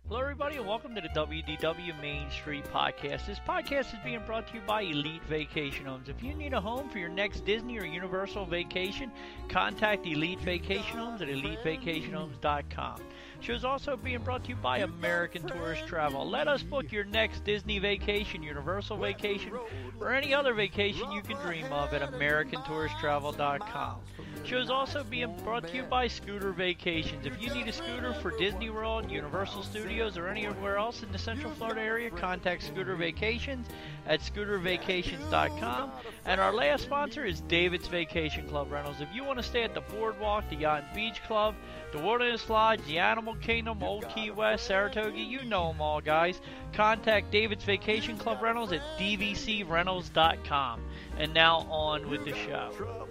Hello, everybody, and welcome to the WDW Main Street Podcast. This podcast is being brought to you by Elite Vacation Homes. If you need a home for your next Disney or Universal vacation, contact Elite Vacation Homes at EliteVacationHomes.com. Show is also being brought to you by American Tourist Travel. Let us book your next Disney vacation, Universal vacation, or any other vacation you can dream of at AmericanTouristTravel.com. Show is also being brought to you by Scooter Vacations. If you need a scooter for Disney World, Universal Studios, or anywhere else in the Central Florida area, contact Scooter Vacations at ScooterVacations.com. And our last sponsor is David's Vacation Club Rentals. If you want to stay at the Boardwalk, the Yacht and Beach Club, the Wilderness Lodge, the Animal Kingdom, Old Key West, Saratoga, you know them all, guys. Contact David's Vacation Club Rentals at DVCRentals.com. And now on with the show.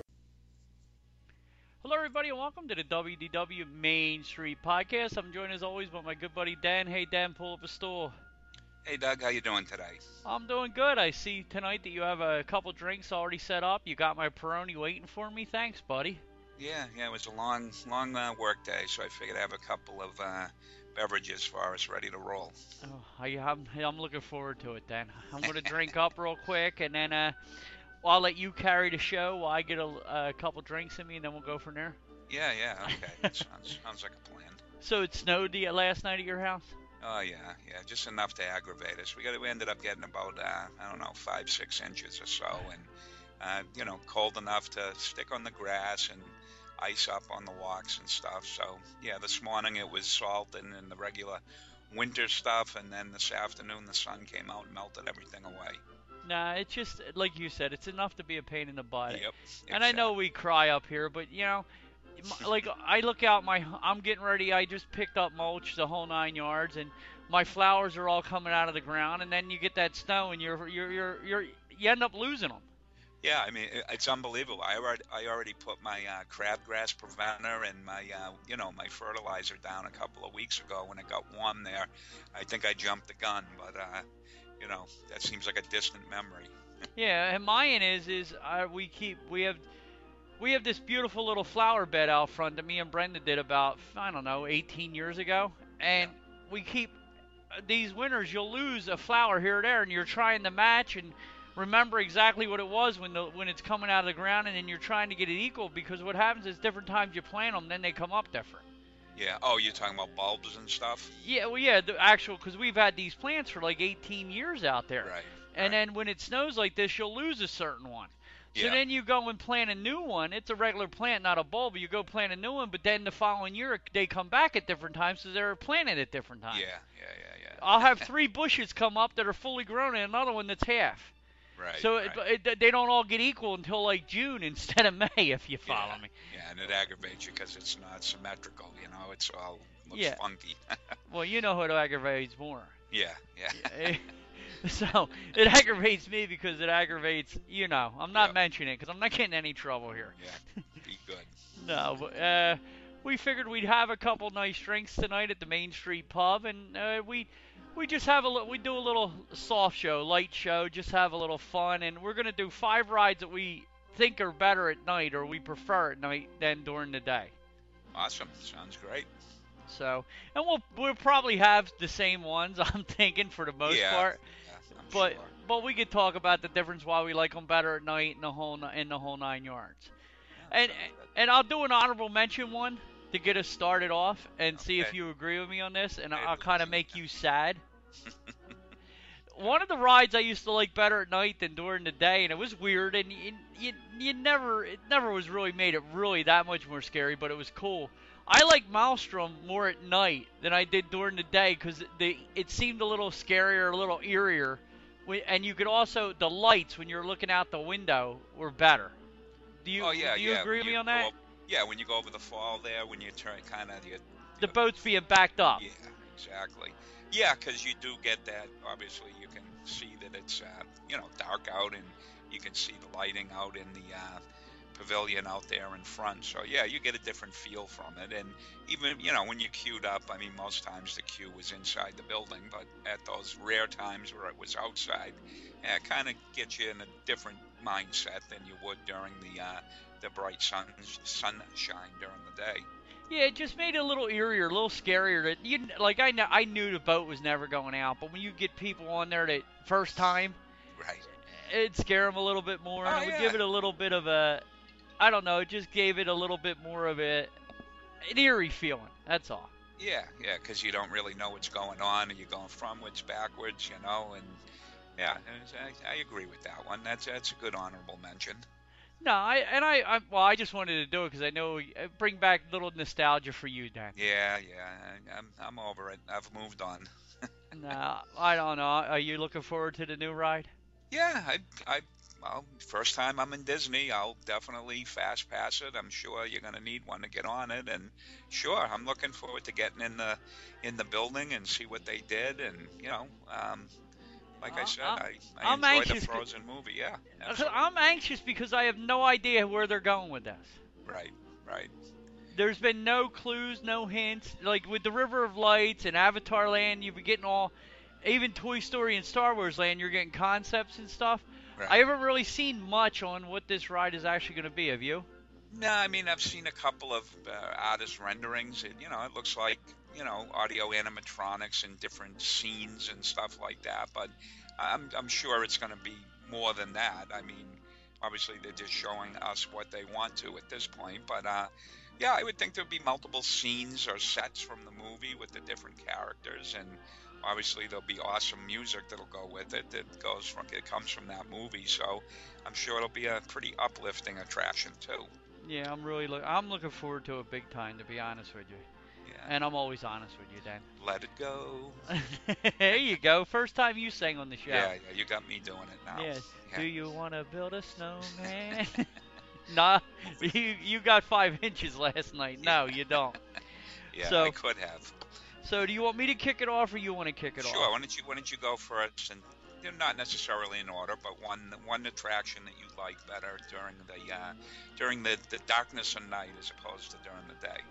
Hello, everybody, and welcome to the WDW Main Street Podcast. I'm joined, as always, by my good buddy Dan. Hey, Dan, pull up a stool. Hey, Doug, how you doing today? I'm doing good. I see tonight that you have a couple drinks already set up. You got my Peroni waiting for me. Thanks, buddy. Yeah, it was a long work day, so I figured I'd have a couple of beverages for us ready to roll. Oh, I'm looking forward to it, Dan. I'm going to drink up real quick, and then I'll let you carry the show while I get a couple drinks in me, and then we'll go from there. Yeah, okay. That sounds like a plan. So it snowed last night at your house? Oh, yeah, just enough to aggravate us. We ended up getting about, 5-6 inches or so, and, cold enough to stick on the grass and ice up on the walks and stuff. So, yeah, this morning it was salting and the regular winter stuff, and then this afternoon the sun came out and melted everything away. Nah, it's just, like you said, it's enough to be a pain in the butt. Yep, exactly. And I know we cry up here, but, like, I look out I'm getting ready, I just picked up mulch, the whole 9 yards, and my flowers are all coming out of the ground, and then you get that snow, and you end up losing them. Yeah, I mean, it's unbelievable. I already put my crabgrass preventer and my my fertilizer down a couple of weeks ago when it got warm there. I think I jumped the gun, but that seems like a distant memory. Yeah, and mine is we have this beautiful little flower bed out front that me and Brenda did about 18 years ago, and we keep these winters you'll lose a flower here or there, and you're trying to match and remember exactly what it was when it's coming out of the ground, and then you're trying to get it equal, because what happens is different times you plant them, then they come up different. Yeah. Oh, you're talking about bulbs and stuff? Yeah. Well, yeah. The actual, because we've had these plants for like 18 years out there. Right. And then when it snows like this, you'll lose a certain one. So Yeah. then you go and plant a new one. It's a regular plant, not a bulb. You go plant a new one, but then the following year they come back at different times, so they're planted at different times. Yeah. I'll have 3 bushes come up that are fully grown, and another one that's half. Right. So right. they don't all get equal until like June instead of May, if you follow me. Yeah, and it aggravates you because it's not symmetrical. It's all looks funky. Well, you know what aggravates more. Yeah. So it aggravates me because it aggravates, I'm not mentioning it because I'm not getting any trouble here. Yeah, be good. No, but we figured we'd have a couple nice drinks tonight at the Main Street Pub, and we just we do a little soft show, light show, just have a little fun, and we're going to do 5 rides that we think are better at night, or we prefer at night than during the day. Awesome. Sounds great. So, and we'll probably have the same ones, I'm thinking, for the most part. Yeah, but we could talk about the difference why we like them better at night in the whole 9 yards. And I'll do an honorable mention one to get us started off and see if you agree with me on this, and I'll kind of make you sad. One of the rides I used to like better at night than during the day, and it was weird, and it never was really made it really that much more scary, but it was cool. I like Maelstrom more at night than I did during the day because it seemed a little scarier, a little eerier, and you could also, the lights when you're looking out the window were better. Do you agree with me on that? When you go over the fall there, when you turn the boat's being backed up. Yeah, exactly. Yeah, because you do get that. Obviously, you can see that it's dark out, and you can see the lighting out in the pavilion out there in front. So yeah, you get a different feel from it. And even when you queued up, I mean, most times the queue was inside the building, but at those rare times where it was outside, it kind of gets you in a different mindset than you would during the bright sunshine during the day. Yeah, it just made it a little eerier, a little scarier. That you like, I knew the boat was never going out, but when you get people on there that first time, Right. it'd scare them a little bit more, and Oh it would yeah. give it a little bit of a, I don't know, it just gave it a little bit more of an eerie feeling. That's all. Yeah, yeah, because you don't really know what's going on, and you're going frontwards, backwards, and yeah, I agree with that one. That's a good honorable mention. No, well, I just wanted to do it because I know bring back a little nostalgia for you, Dan. Yeah, yeah, I'm over it. I've moved on. No, I don't know. Are you looking forward to the new ride? Yeah, well, first time I'm in Disney, I'll definitely fast pass it. I'm sure you're gonna need one to get on it, and sure, I'm looking forward to getting in the building and see what they did, and like I said, I I'm enjoy the anxious. Frozen movie. Yeah, absolutely. I'm anxious because I have no idea where they're going with this. Right, right. There's been no clues, no hints. Like with the River of Lights and Avatar Land, you've been getting all, even Toy Story and Star Wars Land, you're getting concepts and stuff. I Right. haven't really seen much on what this ride is actually going to be. Have you? No, I mean I've seen a couple of artist renderings. It looks like audio animatronics and different scenes and stuff like that. But I'm sure it's going to be more than that. I mean, obviously they're just showing us what they want to at this point. But yeah, I would think there'd be multiple scenes or sets from the movie with the different characters, and obviously there'll be awesome music that'll go with it. It comes from that movie. So I'm sure it'll be a pretty uplifting attraction too. Yeah, I'm looking forward to it big time, to be honest with you. Yeah. And I'm always honest with you, Let it go. Dan. There you go. First time you sang on the show. Yeah, yeah, you got me doing it now. Yes. Yeah. Do you want to build a snowman? Nah, you got 5 inches last night. No, you don't. Yeah, So, I could have. so do you want me to kick it off, or you want to kick it Sure. off? Why don't you go first, and they're not necessarily in order, but one attraction that you like better during the darkness of night as opposed to during the day.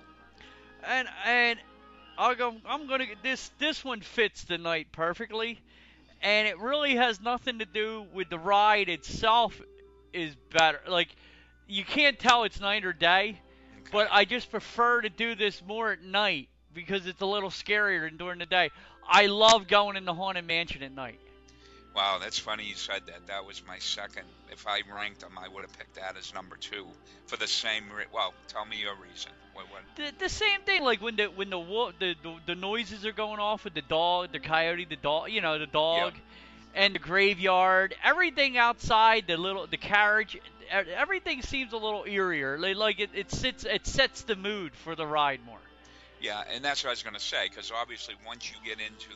And I'll go. I'm gonna get this one fits the night perfectly, and it really has nothing to do with the ride itself. Is better. Like you can't tell it's night or day, but Okay. I just prefer to do this more at night because it's a little scarier than during the day. I love going in the Haunted Mansion at night. Wow, that's funny you said that. That was my second. If I ranked them, I would have picked that as number two for the same. Well, tell me your reason. What? The same thing, like when the noises are going off with the dog, the coyote, the dog, the Yep. dog, and the graveyard, everything outside, the carriage, everything seems a little eerier. Like it sets the mood for the ride more. Yeah, and that's what I was going to say, because obviously once you get into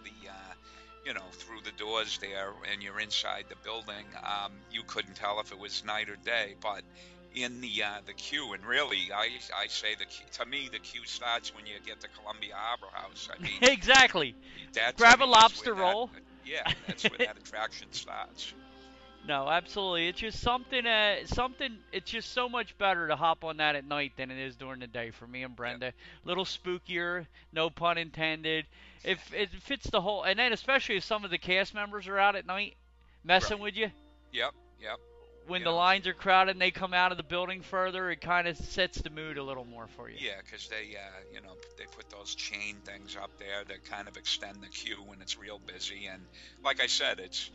through the doors there and you're inside the building, you couldn't tell if it was night or day. But in the queue, and really, I say to me, the queue starts when you get to Columbia Harbor House. I mean, Exactly. that to Grab a me is lobster where roll. Yeah, that's where that attraction starts. No, absolutely. It's just something. It's just so much better to hop on that at night than it is during the day for me and Yep. Brenda. Little spookier, no pun intended. If it fits the whole, and then especially if some of the cast members are out at night messing Right. with you, Yep. Yep. when You the know. lines are crowded and they come out of the building further, it kind of sets the mood a little more for you. Yeah, because they put those chain things up there that kind of extend the queue when it's real busy, and like I said, it's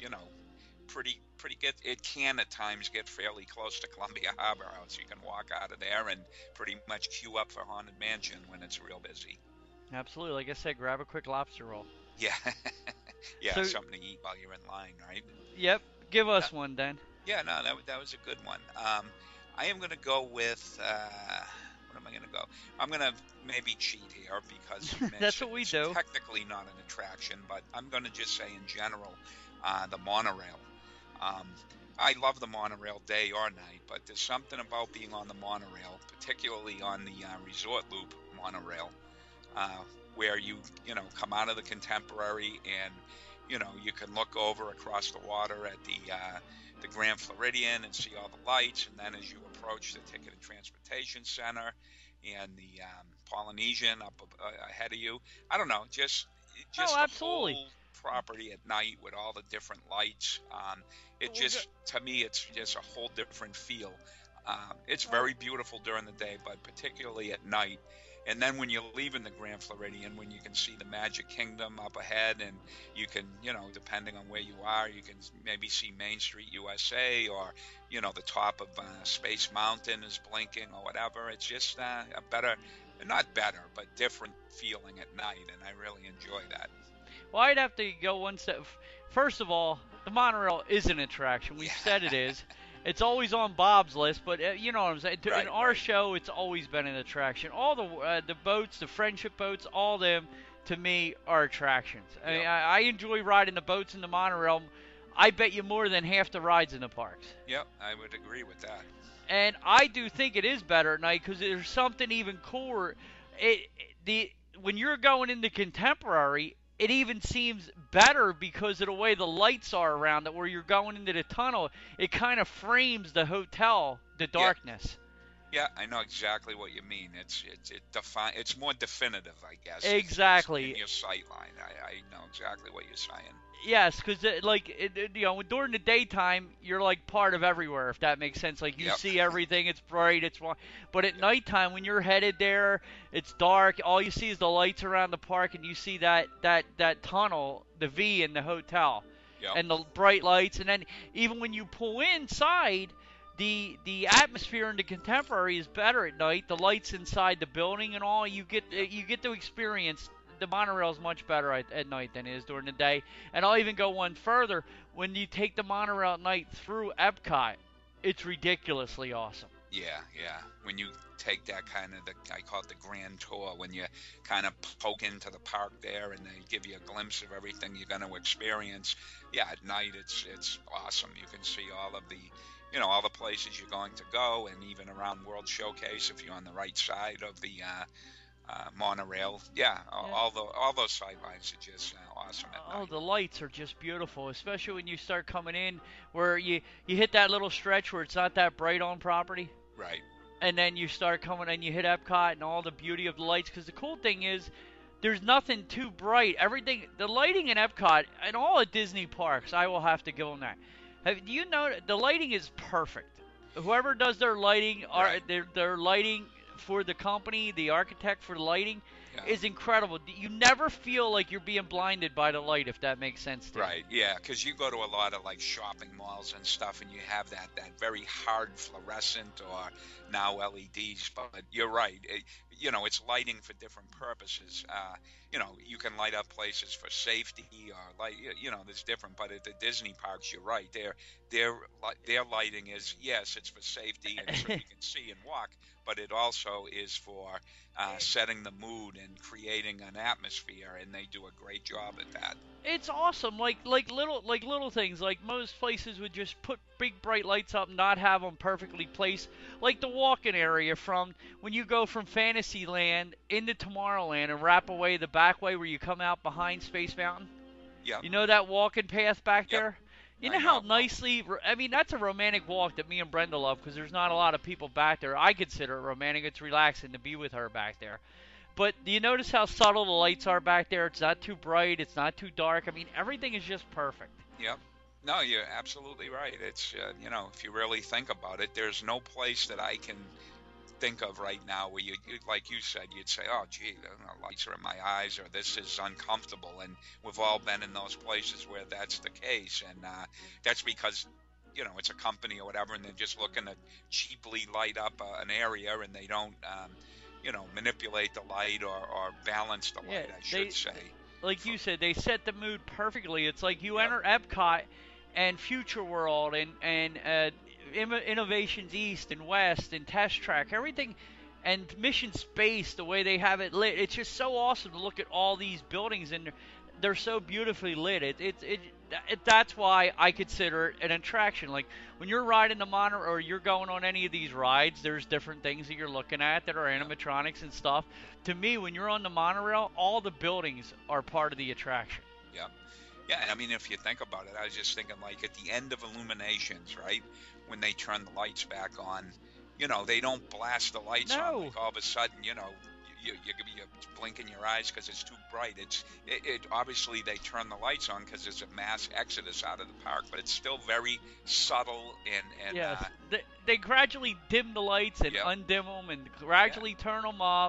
pretty good. It can at times get fairly close to Columbia Harbor House. You can walk out of there and pretty much queue up for Haunted Mansion when it's real busy. Absolutely. Like I said, grab a quick lobster roll. Yeah, yeah, So, something to eat while you're in line, right? yep. Give Uh, us one, then. yeah, no, that was a good one. I am gonna go with what am I gonna go? I'm gonna maybe cheat here because you That's mentioned what we it's do. technically not an attraction, but I'm gonna just say in general, the monorail. Um, I love the monorail day or night, but there's something about being on the monorail, particularly on the Resort Loop monorail, uh, where you come out of the Contemporary and you can look over across the water at the Grand Floridian and see all the lights, and then as you approach the Ticket and Transportation Center and the Polynesian up ahead of you, I don't know, just Oh, the absolutely. whole property at night with all the different lights. It Well, just to me, it's just a whole different feel. It's very beautiful during the day, but particularly at night, And then when you're leaving the Grand Floridian, when you can see the Magic Kingdom up ahead, and you can, depending on where you are, you can maybe see Main Street USA, or, the top of Space Mountain is blinking or whatever. It's just a better, not better, but different feeling at night, and I really enjoy that. Well, I'd have to go one step. First of all, the monorail is an attraction. We've said it is. It's always on Bob's list, but you know what I'm saying. In our show, it's always been an attraction. All the boats, the friendship boats, all them, to me, are attractions. I mean, I enjoy riding the boats in the monorail. I bet you more than half the rides in the parks. Yep, I would agree with that. And I do think it is better at night because there's something even cooler. When you're going into Contemporary, it even seems better because of the way the lights are around it. Where you're going into the tunnel, it kind of frames the hotel, the darkness. Yeah, I know exactly what you mean. It's more definitive, I guess. Exactly. It's in your sight line. I know exactly what you're saying. Yes, because during the daytime, you're like part of everywhere, if that makes sense. Like you see everything, it's bright, it's warm. But at nighttime, when you're headed there, it's dark. All you see is the lights around the park, and you see that tunnel, the V in the hotel, and the bright lights. And then even when you pull inside, the atmosphere in the Contemporary is better at night. The lights inside the building and all, you get to experience. The monorail is much better at night than it is during the day. And I'll even go one further. When you take the monorail at night through Epcot, it's ridiculously awesome. Yeah. When you take that kind of, I call it the grand tour, when you kind of poke into the park there and they give you a glimpse of everything you're going to experience. Yeah, at night it's awesome. You can see all of the, all the places you're going to go, and even around World Showcase if you're on the right side of the monorail. All those sidelines are just awesome at night. The lights are just beautiful, especially when you start coming in where you hit that little stretch where it's not that bright on property. Right. And then you start coming and you hit Epcot and all the beauty of the lights, because the cool thing is there's nothing too bright. Everything, the lighting in Epcot and all at Disney parks, I will have to give them that. Do you know the lighting is perfect? Whoever does their lighting, their lighting for the company, the architect for the lighting, is incredible. You never feel like you're being blinded by the light, if that makes sense to you. Right, yeah, because you go to a lot of like shopping malls and stuff, and you have that very hard fluorescent or now LEDs, but you're right. It's lighting for different purposes. You can light up places for safety or there's different. But at the Disney parks, you're right. Their lighting is, yes, it's for safety and so you can see and walk, but it also is for setting the mood and creating an atmosphere, and they do a great job at that. It's awesome. Like little things. Like most places would just put big bright lights up and not have them perfectly placed. Like the walking area from when you go from Fantasyland into Tomorrowland and wrap away the back way where you come out behind Space Mountain. Yeah. You know that walking path back there? You know how nicely, I mean, that's a romantic walk that me and Brenda love because there's not a lot of people back there. I consider it romantic. It's relaxing to be with her back there. But do you notice how subtle the lights are back there? It's not too bright. It's not too dark. I mean, everything is just perfect. Yep. No, you're absolutely right. It's, if you really think about it, there's no place that I can think of right now where you, like you said, you'd say, oh, gee, the lights are in my eyes, or this is uncomfortable. And we've all been in those places where that's the case. And that's because, it's a company or whatever, and they're just looking to cheaply light up an area, and they don't, manipulate the light or balance the light, I should say. Like you said, they set the mood perfectly. It's like you enter Epcot and Future World and Innovations East and West and Test Track, everything, and Mission Space, the way they have it lit. It's just so awesome to look at all these buildings, and they're so beautifully lit. That's why I consider it an attraction. Like when you're riding the monorail or you're going on any of these rides, there's different things that you're looking at that are animatronics and stuff. To me, when you're on the monorail, all the buildings are part of the attraction. Yeah. Yeah, I mean, if you think about it, I was just thinking, like, at the end of Illuminations, right, when they turn the lights back on, they don't blast the lights on. Like, all of a sudden, you're blinking your eyes because it's too bright. It obviously, they turn the lights on because there's a mass exodus out of the park, but it's still very subtle and yes. They gradually dim the lights and undim them and gradually turn them up.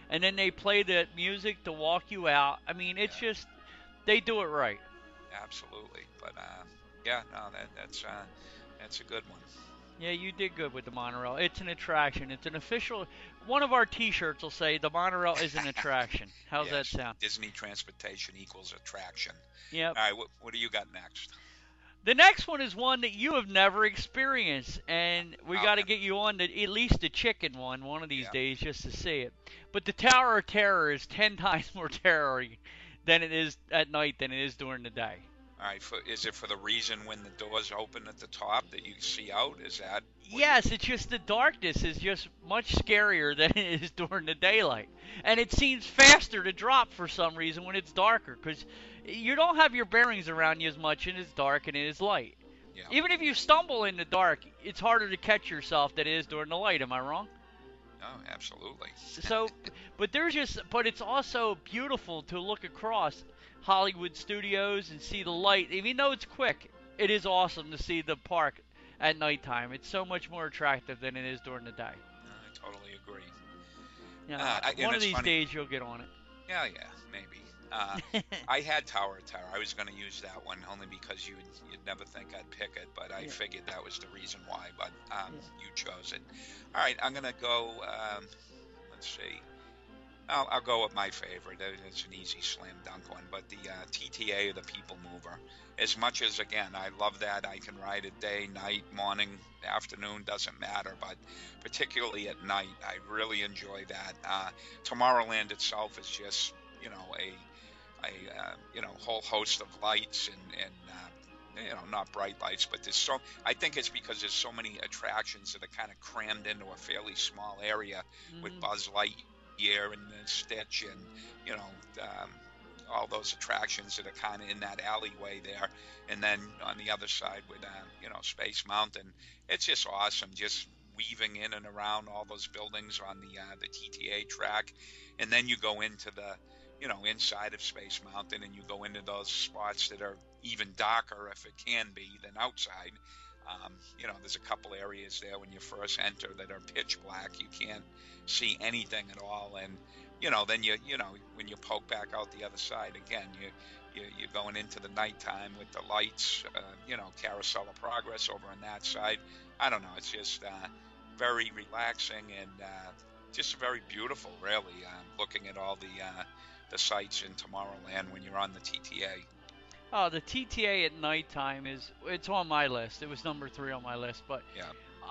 and then they play the music to walk you out. I mean, it's Yeah, just they do it right. absolutely. But yeah, no, that's a good one. Yeah, you did good with the monorail. It's an attraction. It's an official. One of our T-shirts will say the monorail is an attraction. How's that Yes, sound? Disney transportation equals attraction. Yep. All right, what do you got next? The next one is one that you have never experienced, and we got to Okay. get you on at least the chicken one of these Yeah. days just to see it. But the Tower of Terror is 10 times more terror than it is at night than it is during the day. All right. Is it for the reason when the doors open at the top that you see out? Is that what you? Yes, it's just the darkness is just much scarier than it is during the daylight. And it seems faster to drop for some reason when it's darker because you don't have your bearings around you as much and it's dark and it is light. Yeah. Even if you stumble in the dark, it's harder to catch yourself than it is during the light. Am I wrong? No, absolutely. So, but it's also beautiful to look across Hollywood Studios and see the light. Even though it's quick, it is awesome to see the park at nighttime. It's so much more attractive than it is during the day. I totally agree. Yeah, And one of it's these funny. days you'll get on Yeah, yeah, maybe. it. I had Tower of Terror. I was going to use that one only because you'd never think I'd pick it, but I Yeah. figured that was the reason why. But Yeah. you chose it. All right, I'm going to go. Let's see. I'll go with my favorite. It's an easy slam dunk one, but the TTA, the People Mover. As much as, again, I love that. I can ride it day, night, morning, afternoon, doesn't matter. But particularly at night, I really enjoy that. Tomorrowland itself is just, a whole host of lights and not bright lights, but I think it's because there's so many attractions that are kind of crammed into a fairly small area with Mhm. Buzz Lightyear and Stitch and all those attractions that are kind of in that alleyway there, and then on the other side with Space Mountain. It's just awesome, just weaving in and around all those buildings on the TTA track, and then you go into the inside of Space Mountain, and you go into those spots that are even darker, if it can be, than outside. There's a couple areas there when you first enter that are pitch black. You can't see anything at all, and then when you poke back out the other side again, you're going into the nighttime with the lights. Carousel of Progress over on that side. I don't know. It's just very relaxing and just very beautiful, really. Looking at all the sights in Tomorrowland when you're on the TTA. Oh, the TTA at nighttime it's on my list. It was number 3 on my list, but Yeah,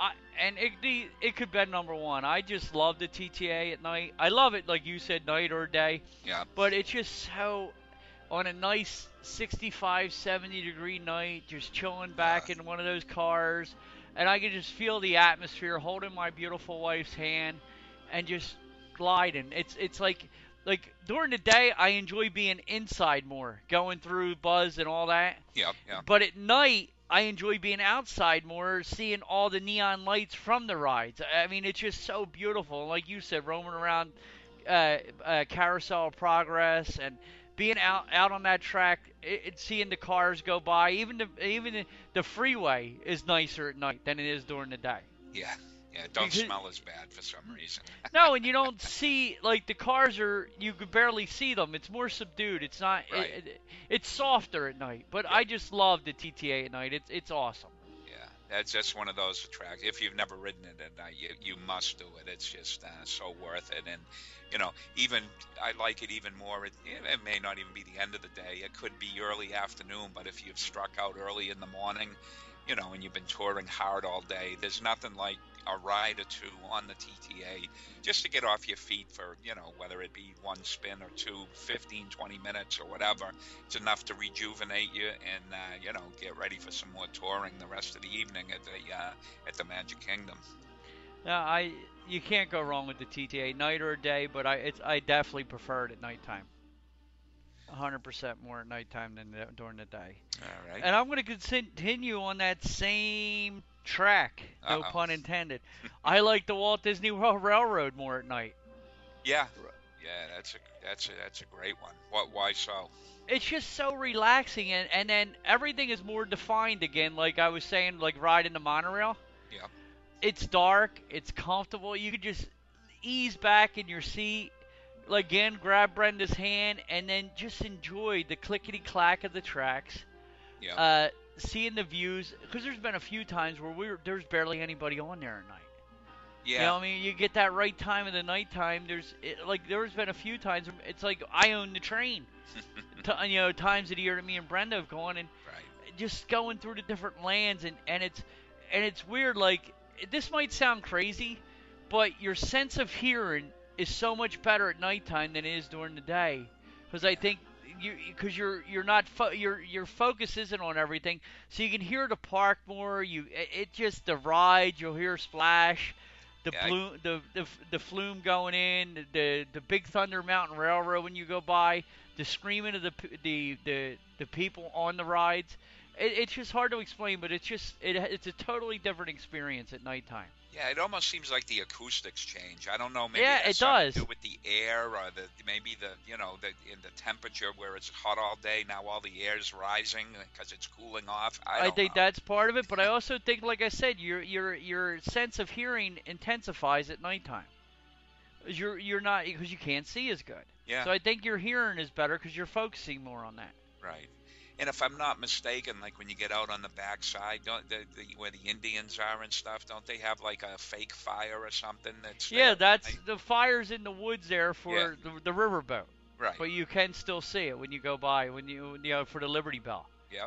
it could be number 1. I just love the TTA at night. I love it, like you said, night or day. yeah, But it's just so on a nice 65, 70 degree night, just chilling back yeah, in one of those cars, and I can just feel the atmosphere, holding my beautiful wife's hand, and just gliding. It's like during the day, I enjoy being inside more, going through Buzz and all that. yeah, yeah, But at night, I enjoy being outside more, seeing all the neon lights from the rides. I mean, it's just so beautiful. Like you said, roaming around Carousel of Progress and being out on that track, seeing the cars go by. Even the freeway is nicer at night than it is during the day. yeah. Yeah, it don't Because smell as bad for some reason. no, and you don't see like the cars you could barely see them. It's more subdued. It's not. Right. It's softer at night. But Yeah. I just love the TTA at night. It's awesome. Yeah, that's just one of those attractions. If you've never ridden it at night, you must do it. It's just so worth it. And even I like it even more. It may not even be the end of the day. It could be early afternoon. But if you've struck out early in the morning, and you've been touring hard all day, there's nothing like a ride or two on the TTA just to get off your feet for, whether it be one spin or two, 15, 20 minutes or whatever. It's enough to rejuvenate you and, get ready for some more touring the rest of the evening at the Magic Kingdom. Now, you can't go wrong with the TTA, night or day. But I definitely prefer it at nighttime. 100% more at nighttime than during the day. All right. And I'm going to continue on that same track, no Uh-oh. pun intended. I like the Walt Disney World Railroad more at night. Yeah. Yeah, that's a great one. Why so? It's just so relaxing, and then everything is more defined again. Like I was saying, like riding the monorail. Yeah. It's dark, it's comfortable. You could just ease back in your seat, again, grab Brenda's hand and then just enjoy the clickety clack of the tracks. Yeah. Seeing the views, because there's been a few times where there's barely anybody on there at night. Yeah. You know what I mean? You get that right time of the nighttime. There's been a few times where it's like I own the train. Times of the year that me and Brenda have gone and just going through the different lands and it's weird. Like, this might sound crazy, but your sense of hearing is so much better at nighttime than it is during the day. Because I think your focus isn't on everything, so you can hear the park more. The ride, you'll hear splash, the flume going in, the Big Thunder Mountain Railroad when you go by, the screaming of the people on the rides. It's just hard to explain, but it's a totally different experience at nighttime. Yeah, it almost seems like the acoustics change. I don't know, maybe it has does. something to do with the air or in the temperature where it's hot all day. Now all the air's rising because it's cooling off. I think that's part of it, but I also think, like I said, your sense of hearing intensifies at nighttime. You're not, because you can't see as good. Yeah. So I think your hearing is better because you're focusing more on that. Right. And if I'm not mistaken, like when you get out on the backside, where the Indians are and stuff, don't they have like a fake fire or something? The fire's in the woods there for the riverboat. Right. But you can still see it when you go by for the Liberty Bell. Yep.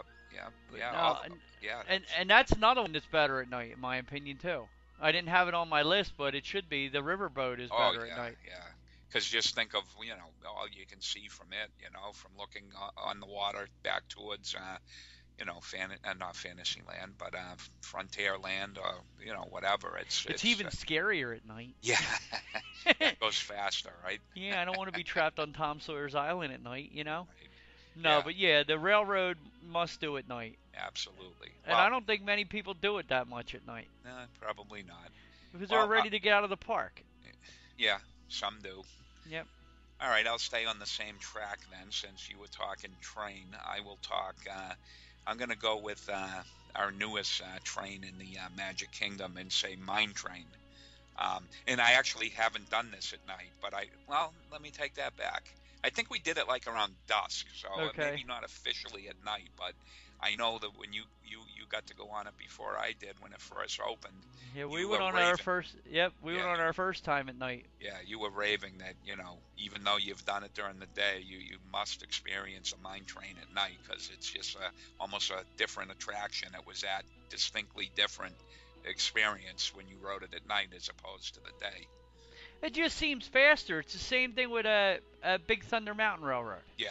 And that's another one that's better at night, in my opinion, too. I didn't have it on my list, but it should be. The riverboat is better at night. Yeah. Because just think of, all you can see from it, from looking on the water back towards, not Fantasyland, but Frontierland or, whatever. It's even scarier at night. Yeah. It goes faster, right? Yeah, I don't want to be trapped on Tom Sawyer's Island at night, Right. No, but the railroad must do at night. Absolutely. And I don't think many people do it that much at night. No, probably not. Because they're ready to get out of the park. Yeah, some do. Yep. All right, I'll stay on the same track then, since you were talking train. I will talk. I'm going to go with our newest train in the Magic Kingdom and say Mine Train. And I actually haven't done this at night, but let me take that back. I think we did it like around dusk, so maybe not officially at night, but I know that when you got to go on it before I did when it first opened. Yeah, we went on our first. Yep, we went on our first time at night. Yeah, you were raving that even though you've done it during the day, you must experience a mine train at night because it's just almost a different attraction. It was that distinctly different experience when you rode it at night as opposed to the day. It just seems faster. It's the same thing with a Big Thunder Mountain Railroad. Yeah.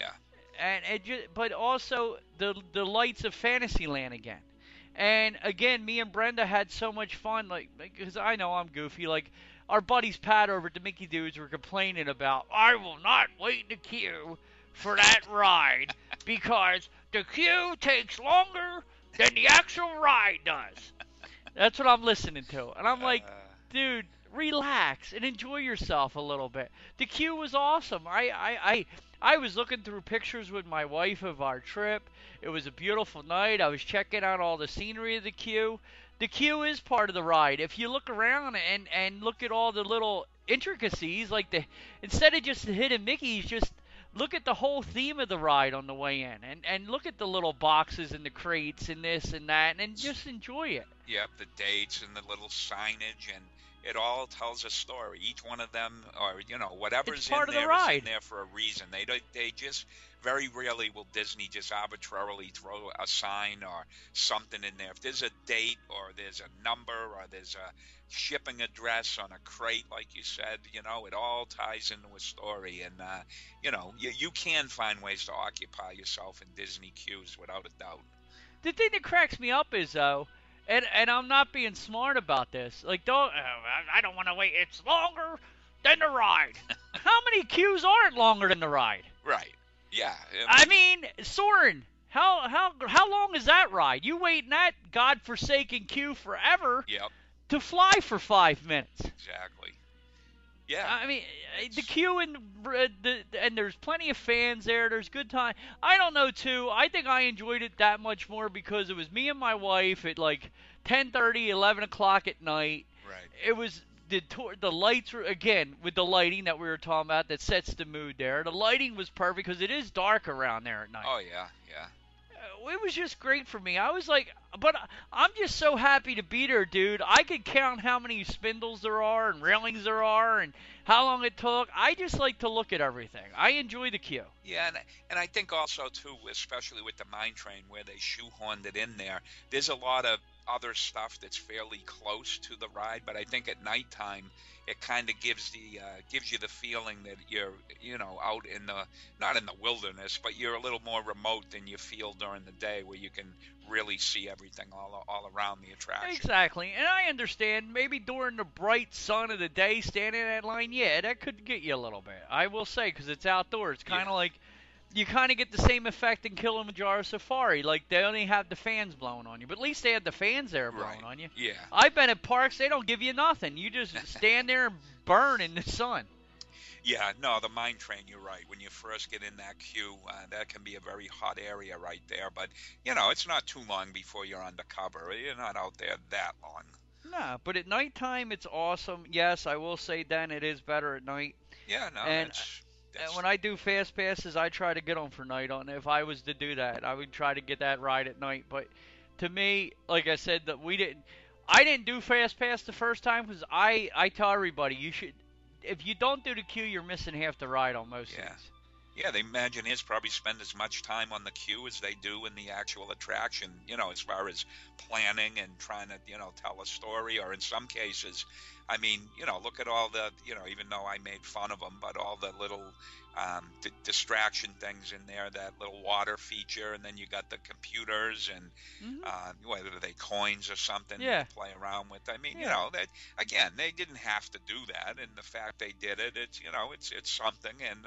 And but also the lights of Fantasyland again. And again, me and Brenda had so much fun, because I know I'm goofy. Like, our buddies Pat over at the Mickey Dudes were complaining about, I will not wait in the queue for that ride because the queue takes longer than the actual ride does. That's what I'm listening to. And I'm like, dude, relax and enjoy yourself a little bit. The queue was awesome. I was looking through pictures with my wife of our trip. It was a beautiful night. I was checking out all the scenery of the queue. The queue is part of the ride. If you look around and look at all the little intricacies, instead of just hitting Mickey's, just look at the whole theme of the ride on the way in, and look at the little boxes and the crates and this and that, and just enjoy it. Yep, the dates and the little signage, and it all tells a story. Each one of them, or whatever's in there is in there for a reason. They just very rarely will Disney just arbitrarily throw a sign or something in there. If there's a date or there's a number or there's a shipping address on a crate, like you said, it all ties into a story. And you can find ways to occupy yourself in Disney queues without a doubt. The thing that cracks me up is though. And I'm not being smart about this. I don't want to wait. It's longer than the ride. How many queues aren't longer than the ride? Right. Yeah. I mean, Soarin', how long is that ride? You wait in that godforsaken queue forever to fly for 5 minutes. Exactly. Yeah. I mean, the queue and there's plenty of fans there. There's good time. I don't know, too. I think I enjoyed it that much more because it was me and my wife at 10:30, 11 o'clock at night. Right. It was the lights were, again, with the lighting that we were talking about, that sets the mood there. The lighting was perfect because it is dark around there at night. Oh yeah, yeah. It was just great for me. I was like, but I'm just so happy to be there, dude. I could count how many spindles there are and railings there are and how long it took. I just like to look at everything. I enjoy the queue. Yeah, and I think also too, especially with the mine train where they shoehorned it in there, there's a lot of other stuff that's fairly close to the ride, but I think at nighttime it kind of gives you the feeling that you're out in the, not in the wilderness, but you're a little more remote than you feel during the day, where you can really see everything all around the attraction. Exactly, and I understand maybe during the bright sun of the day, standing in that line, yeah, that could get you a little bit. I will say, because it's outdoors, it's kind of like you kind of get the same effect in Kilimanjaro Safari. Like, they only have the fans blowing on you. But at least they had the fans there blowing on you. Yeah. I've been at parks, they don't give you nothing. You just stand there and burn in the sun. Yeah, no, the mine train, you're right. When you first get in that queue, that can be a very hot area right there. But, it's not too long before you're undercover. You're not out there that long. No, but at nighttime, it's awesome. Yes, I will say, Dan, it is better at night. Yeah, no, and when I do fast passes, I try to get them for night on. If I was to do that, I would try to get that ride at night. But to me, like I said, I didn't do fast pass the first time because I tell everybody, you should, if you don't do the queue, you're missing half the ride on most things. Yeah, the Imagineers probably spend as much time on the queue as they do in the actual attraction, as far as planning and trying to, tell a story, or in some cases, I mean, look at all the, even though I made fun of them, but all the little distraction things in there, that little water feature, and then you got the computers and whether they coins or something to play around with. I mean, that, again, they didn't have to do that, and the fact they did it, it's, it's something, and,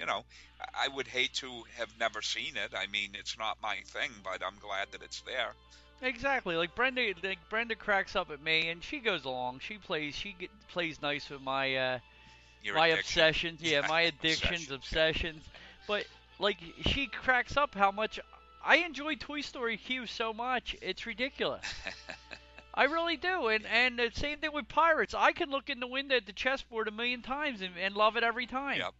I would hate to have never seen it. I mean, it's not my thing, but I'm glad that it's there. Exactly. Like Brenda cracks up at me, and she goes along. She plays nice with my my obsessions. Yeah, my addictions, obsessions. But like, she cracks up how much I enjoy Toy Story queue so much. It's ridiculous. I really do. And the same thing with Pirates. I can look in the window at the chessboard a million times and love it every time. Yep.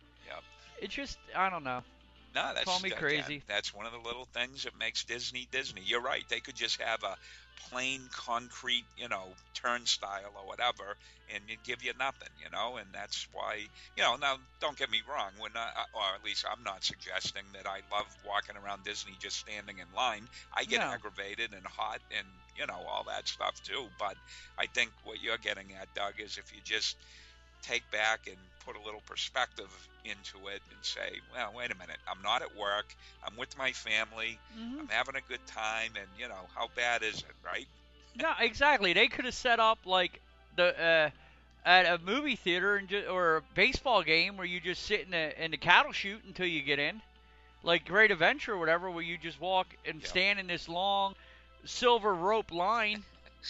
It's just, I don't know. No, that's, call me crazy. That's one of the little things that makes Disney Disney. You're right. They could just have a plain concrete, turnstile or whatever, and it'd give you nothing, and that's why, now don't get me wrong, we're not, or at least I'm not suggesting that I love walking around Disney just standing in line. I get aggravated and hot and, all that stuff too, but I think what you're getting at, Doug, is if you just take back and put a little perspective into it and say, well, wait a minute, I'm not at work, I'm with my family, I'm having a good time, and how bad is it, right? No, exactly. They could have set up like the at a movie theater or a baseball game where you just sit in the cattle chute until you get in, like Great Adventure or whatever, where you just walk and stand in this long silver rope line.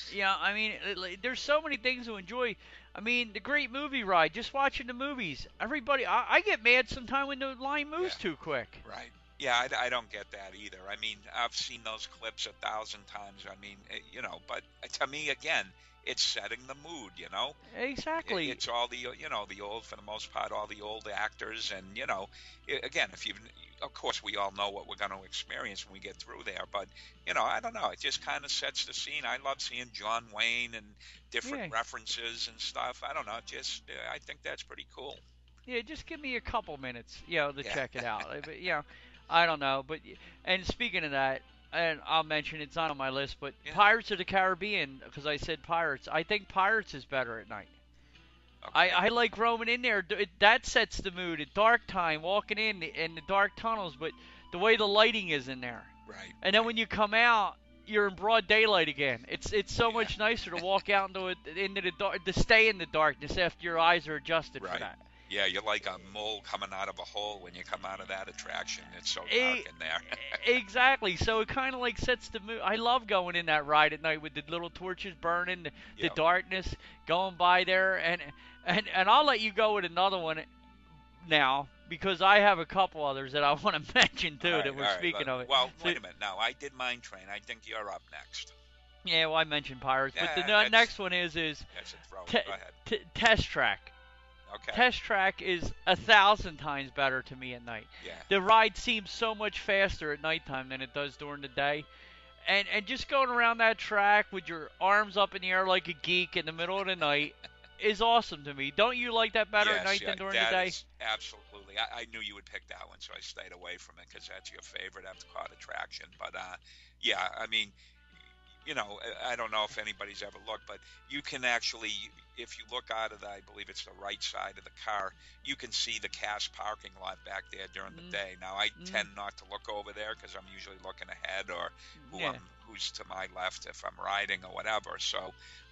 I mean, there's so many things to enjoy. I mean, the great movie ride, just watching the movies. Everybody, I get mad sometimes when the line moves too quick. Right. Yeah, I don't get that either. I mean, I've seen those clips 1,000 times. I mean, but to me, again, it's setting the mood, Exactly. It's all the, the old, for the most part, all the old actors. And, again, of course, we all know what we're going to experience when we get through there. But, I don't know. It just kind of sets the scene. I love seeing John Wayne and different references and stuff. I don't know. I think that's pretty cool. Yeah, just give me a couple minutes, to check it out. But, I don't know. But, and speaking of that, and I'll mention it's not on my list, but Pirates of the Caribbean, because I said Pirates. I think Pirates is better at night. Okay. I like roaming in there. That sets the mood. At dark time, walking in the dark tunnels, but the way the lighting is in there. Right. And then when you come out, you're in broad daylight again. It's so much nicer to walk out into the dark, to stay in the darkness after your eyes are adjusted for that. Yeah, you're like a mole coming out of a hole when you come out of that attraction. It's so dark in there. Exactly. So it kind of like sets the mood. I love going in that ride at night with the little torches burning, the darkness, going by there. And I'll let you go with another one now, because I have a couple others that I want to mention, too, that we're speaking of it. Well, wait a minute. Now, I did Mine Train. I think you're up next. Yeah, well, I mentioned Pirates, but the Yeah, next one is that's a throw. te- Go ahead. Test Track. Okay. Test Track is 1,000 times better to me at night. Yeah. The ride seems so much faster at nighttime than it does during the day. And just going around that track with your arms up in the air like a geek in the middle of the night is awesome to me. Don't you like that better at night than during the day? Is absolutely. I knew you would pick that one, so I stayed away from it because that's your favorite Epcot attraction. But yeah, I mean, I don't know if anybody's ever looked, but you can actually, if you look out of I believe it's the right side of the car, you can see the CAS parking lot back there during the day. Now, I tend not to look over there because I'm usually looking ahead or who's to my left if I'm riding or whatever. So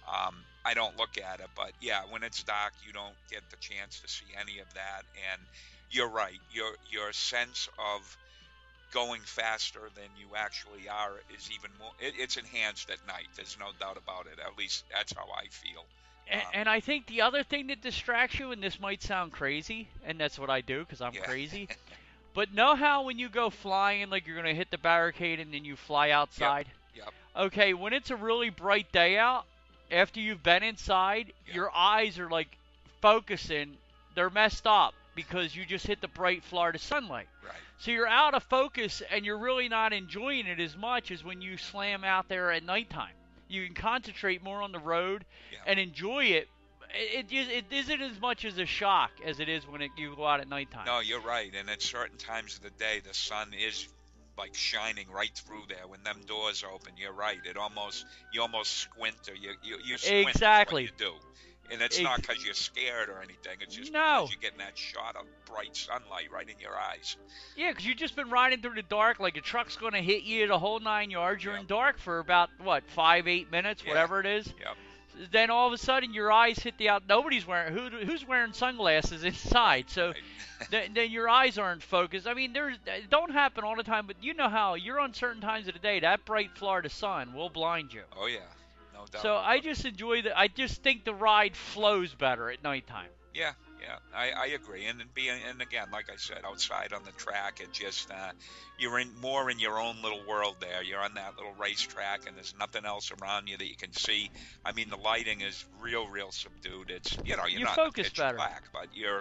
I don't look at it. But, yeah, when it's dark, you don't get the chance to see any of that. And you're right. Your sense of going faster than you actually are is even more, it's enhanced at night. There's no doubt about it. At least that's how I feel. And I think the other thing that distracts you, and this might sound crazy, and that's what I do because I'm crazy, but know how when you go flying, like you're going to hit the barricade and then you fly outside? Yep. Okay, when it's a really bright day out, after you've been inside, your eyes are like focusing. They're messed up because you just hit the bright Florida sunlight. Right. So you're out of focus and you're really not enjoying it as much as when you slam out there at nighttime. You can concentrate more on the road and enjoy it. It isn't as much as a shock as it is when you go out at nighttime. No, you're right. And at certain times of the day, the sun is like shining right through there. When them doors open, you're right. You almost squint or you squint. Exactly. What you do. And it's not because you're scared or anything. It's just because you're getting that shot of bright sunlight right in your eyes. Yeah, because you've just been riding through the dark like a truck's going to hit you the whole 9 yards. You're in dark for about, 5-8 minutes, whatever it is. Yep. Then all of a sudden your eyes hit the out. Nobody's wearing who's wearing sunglasses inside. So then your eyes aren't focused. I mean, it don't happen all the time, but you know how you're on certain times of the day. That bright Florida sun will blind you. Oh yeah. No doubt. So I just enjoy I just think the ride flows better at nighttime. Yeah, I agree. And again, like I said, outside on the track, it just you're more in your own little world there. You're on that little racetrack, and there's nothing else around you that you can see. I mean, the lighting is real subdued. It's you're not focused pitch better. black, but you're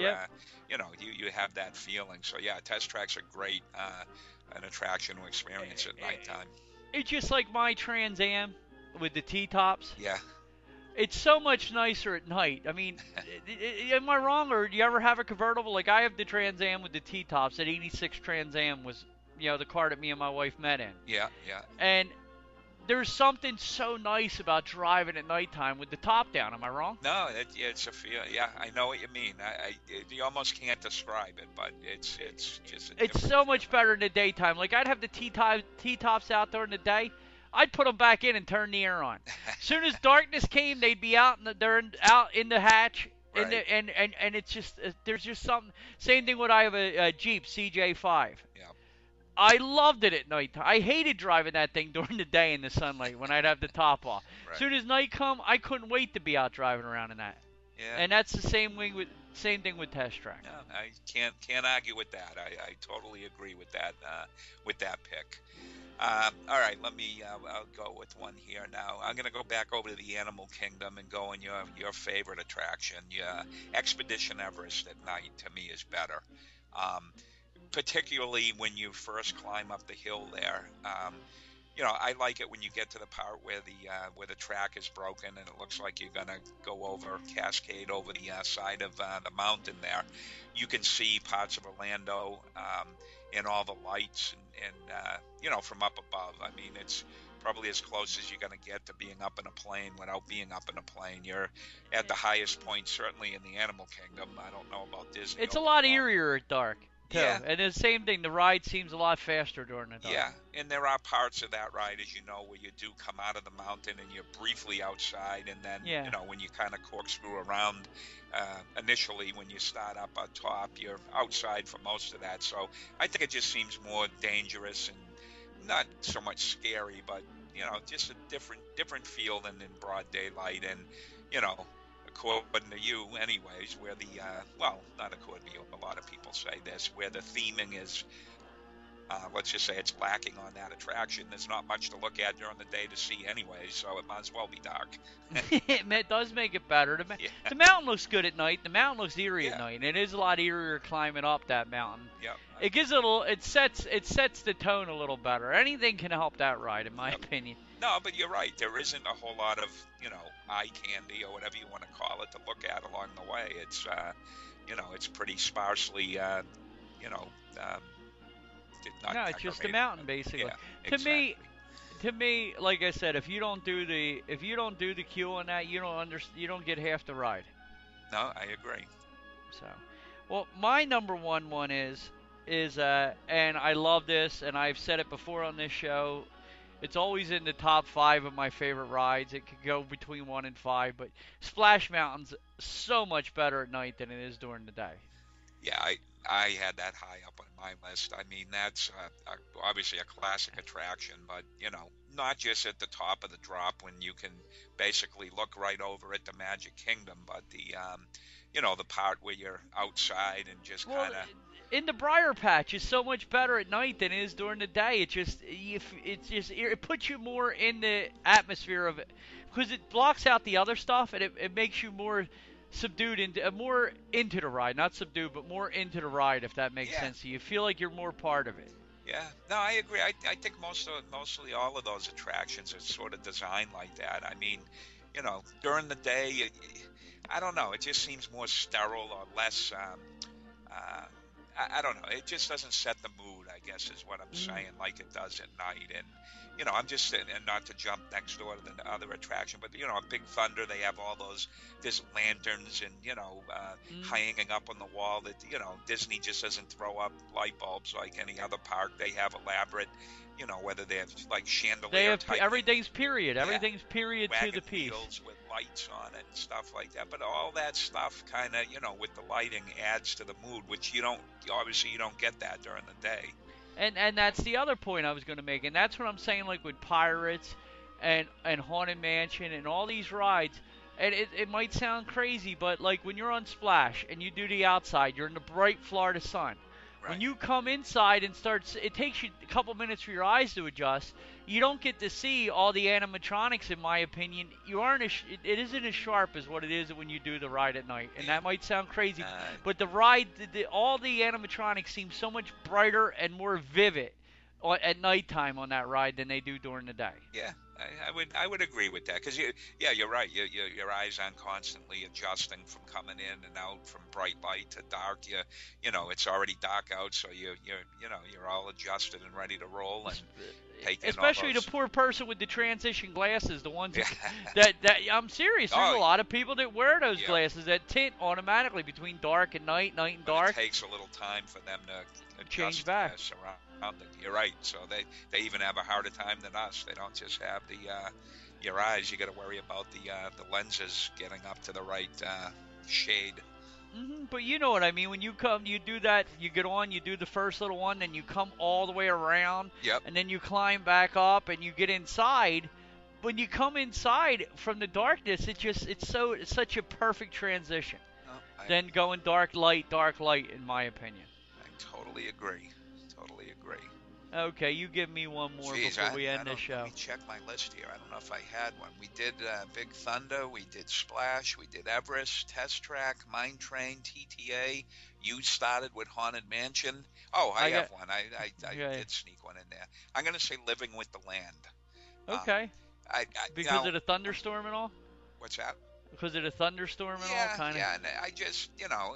you have that feeling. So yeah, test tracks are great, an attraction to experience at nighttime. It's just like my Trans Am with the T-tops. Yeah. It's so much nicer at night. I mean, am I wrong, or do you ever have a convertible? Like, I have the Trans Am with the T-tops. That 86 Trans Am was, the car that me and my wife met in. Yeah. And there's something so nice about driving at nighttime with the top down. Am I wrong? No, it's a feel. Yeah, I know what you mean. You almost can't describe it, but it's just it's so much better in the daytime. Like, I'd have the T-tops out there in the day. I'd put them back in and turn the air on. As soon as darkness came, they'd be out out in the hatch, right. and it's just there's just something. Same thing when I have a Jeep CJ5. Yeah. I loved it at night. I hated driving that thing during the day in the sunlight when I'd have the top off. Right. As soon as night come, I couldn't wait to be out driving around in that. Yeah. And that's the same thing with Test Track. No, I can't argue with that. I totally agree with that pick. All right, I'll go with one here now. I'm going to go back over to the Animal Kingdom and go on your favorite attraction. Expedition Everest at night, to me, is better. Particularly when you first climb up the hill there. I like it when you get to the part where the track is broken and it looks like you're going to go cascade over the side of the mountain there. You can see parts of Orlando and all the lights and from up above. I mean, it's probably as close as you're going to get to being up in a plane without being up in a plane. You're at the highest point, certainly in the Animal Kingdom. I don't know about Disney. It's a lot eerier at dark. Too. Yeah. And the same thing, the ride seems a lot faster during the dark. Yeah, and there are parts of that ride, as you know, where you do come out of the mountain and you're briefly outside, and then, when you kind of corkscrew around initially when you start up on top, you're outside for most of that. So I think it just seems more dangerous and not so much scary, but, just a different feel than in broad daylight. And, according to you anyways, where not according to you, a lot of people say this, where the theming is let's just say it's lacking on that attraction. There's not much to look at during the day to see anyway, so it might as well be dark. It does make it better. Yeah. The mountain looks good at night. The mountain looks eerie at Yeah. night. It is a lot eerier climbing up that mountain. Yep. It gives it a little. It sets the tone a little better. Anything can help that ride, in my opinion. No, but you're right. There isn't a whole lot of, eye candy or whatever you want to call it to look at along the way. It's, it's pretty sparsely, not No, it's just the decorated. mountain basically. Yeah, To exactly. me, like I said, if you don't do the queue on that, you don't get half the ride. No, I agree. So, well, my number one is and I love this, and I've said it before on this show. It's always in the top 5 of my favorite rides. It could go between 1 and 5, but Splash Mountain's so much better at night than it is during the day. Yeah, I had that high up on my list. I mean, that's obviously a classic attraction, but, not just at the top of the drop when you can basically look right over at the Magic Kingdom, but the part where you're outside and just kind of... In the Briar Patch is so much better at night than it is during the day. It puts you more in the atmosphere of it because it blocks out the other stuff, and it makes you more subdued more into the ride, not subdued, but more into the ride, if that makes sense to you. You feel like you're more part of it. Yeah, no, I agree. I think mostly all of those attractions are sort of designed like that. I mean, during the day, I don't know, it just seems more sterile or less. I don't know. It just doesn't set the mood, I guess, is what I'm saying, like it does at night. And, I'm just, and not to jump next door to the other attraction, but, Big Thunder, they have all there's lanterns and, hanging up on the wall that, Disney just doesn't throw up light bulbs like any other park. They have elaborate, whether they have like chandelier. They have everything's period. Yeah. Everything's period to the piece. Wheels with lights on it and stuff like that. But all that stuff kind of, with the lighting adds to the mood, which you don't get that during the day. And that's the other point I was going to make, and that's what I'm saying, like with Pirates and Haunted Mansion and all these rides. And it might sound crazy, but like when you're on Splash and you do the outside, you're in the bright Florida sun. Right. When you come inside and it takes you a couple minutes for your eyes to adjust. You don't get to see all the animatronics, in my opinion. It isn't as sharp as what it is when you do the ride at night, and that might sound crazy, but the ride, all the animatronics seem so much brighter and more vivid at nighttime on that ride than they do during the day. Yeah, I would agree with that because you're right. Your eyes aren't constantly adjusting from coming in and out from bright light to dark. It's already dark out, so you're all adjusted and ready to roll and take in especially all those... the poor person with the transition glasses, the ones that I'm serious. There's a lot of people that wear those glasses that tint automatically between dark and night and dark. It takes a little time for them to adjust change back. Around it. You're right. So they even have a harder time than us. They don't just have your eyes. You got to worry about the lenses getting up to the right shade. But you know what I mean. When you come, you do that. You get on. You do the first little one, then you come all the way around. Yep. And then you climb back up, and you get inside. When you come inside from the darkness, it's such a perfect transition. Then going dark light, in my opinion. I totally agree. Okay, you give me one more before we end this show. Let me check my list here. I don't know if I had one. We did Big Thunder, we did Splash, we did Everest, Test Track, Mine Train, TTA. You started with Haunted Mansion. Oh, I have one. I did sneak one in there. I'm going to say Living with the Land. Okay. Because of the thunderstorm and all? What's that? Because of the thunderstorm and all? Kind of? Yeah, and I just,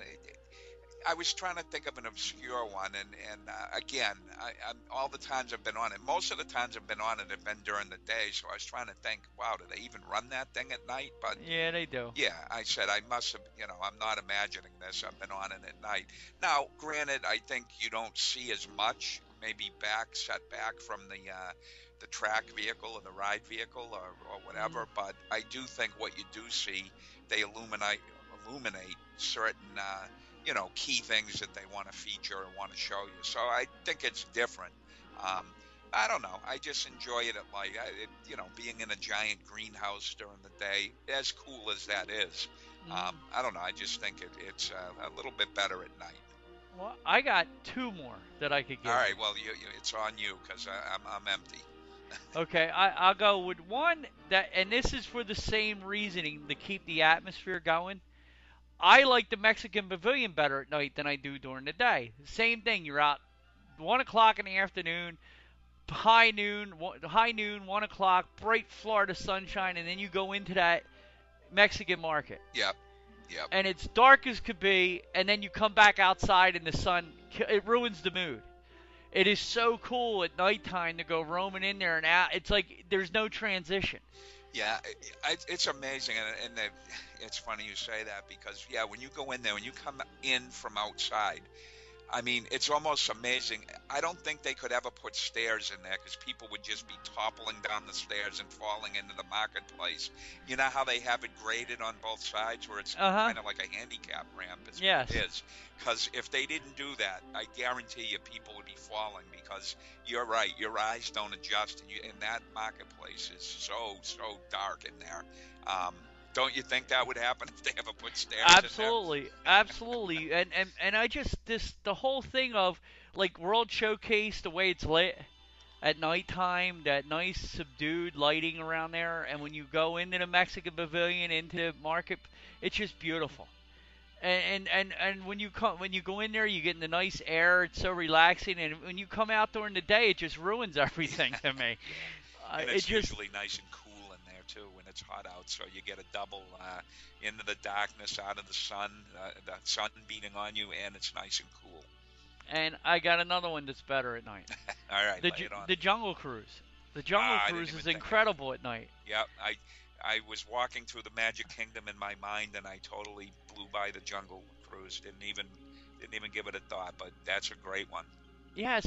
I was trying to think of an obscure one, and again, all the times I've been on it, most of the times I've been on it have been during the day, so I was trying to think, wow, do they even run that thing at night? But yeah, they do. Yeah, I said I must have, I'm not imagining this. I've been on it at night. Now, granted, I think you don't see as much, maybe set back from the track vehicle or the ride vehicle or whatever, but I do think what you do see, they illuminate certain key things that they want to feature and want to show you. So I think it's different. I don't know. I just enjoy it at night. Being in a giant greenhouse during the day, as cool as that is, I don't know. I just think it's a little bit better at night. Well, I got two more that I could All give right. you. Well, it's on you because I'm empty. Okay, I'll go with one that, and this is for the same reasoning to keep the atmosphere going. I like the Mexican Pavilion better at night than I do during the day. Same thing. You're out 1 o'clock in the afternoon, high noon, 1 o'clock, bright Florida sunshine, and then you go into that Mexican market, Yep. Yep. and it's dark as could be, and then you come back outside and the sun, it ruins the mood. It is so cool at nighttime to go roaming in there and out. It's like there's no transition. Yeah, it's amazing, and it's funny you say that because yeah, when you go in there, when you come in from outside, I mean, it's almost amazing. I don't think they could ever put stairs in there because people would just be toppling down the stairs and falling into the marketplace. You know how they have it graded on both sides where it's kind of like a handicap ramp is Yes. what it is. Because if they didn't do that, I guarantee you people would be falling because you're right. Your eyes don't adjust. And that marketplace is so dark in there. Don't you think that would happen if they ever put stairs Absolutely, in there? absolutely. And I just the whole thing of like World Showcase, the way it's lit at nighttime, that nice subdued lighting around there, and when you go into the Mexican Pavilion, into the market, it's just beautiful. And when you go in there, you get in the nice air. It's so relaxing, and when you come out during the day, it just ruins everything to me. And It it's just usually nice and cool in there too when it's hot out, so you get a double into the darkness, out of the sun beating on you, and it's nice and cool. and I got another one that's better at night. All right, The lay it on. the Jungle Cruise. The Jungle I didn't Cruise even is think of incredible at night. Yeah, I was walking through the Magic Kingdom in my mind, and I totally blew by the Jungle Cruise. Didn't even give it a thought, but that's a great one. Yes,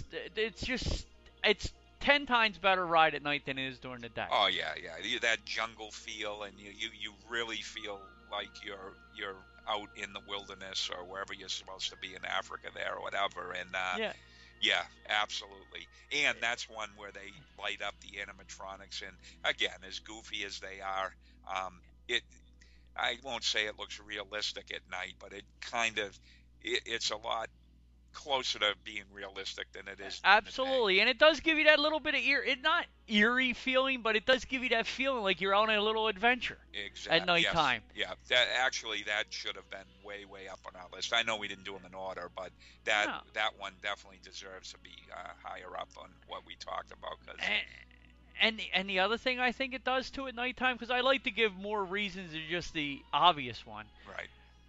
it's 10 times better ride at night than it is during the day. Oh yeah, that jungle feel, and you really feel like you're out in the wilderness or wherever you're supposed to be in Africa there or whatever. And Yeah. yeah, absolutely. And that's one where they light up the animatronics, and again, as goofy as they are, it I won't say it looks realistic at night, but it kind of it's a lot closer to being realistic than it is during the day. Absolutely, and it does give you that little bit of not eerie feeling, but it does give you that feeling like you're on a little adventure Exactly. at nighttime. Yes. Yeah. That should have been way up on our list. I know we didn't do them in order, but that No. that one definitely deserves to be higher up on what we talked about. Cause And the other thing I think it does too at nighttime, because I like to give more reasons than just the obvious one. right.